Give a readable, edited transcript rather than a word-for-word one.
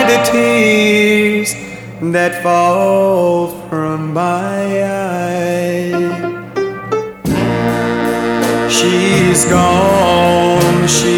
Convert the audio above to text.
the tears that fall from my eyes. She's gone,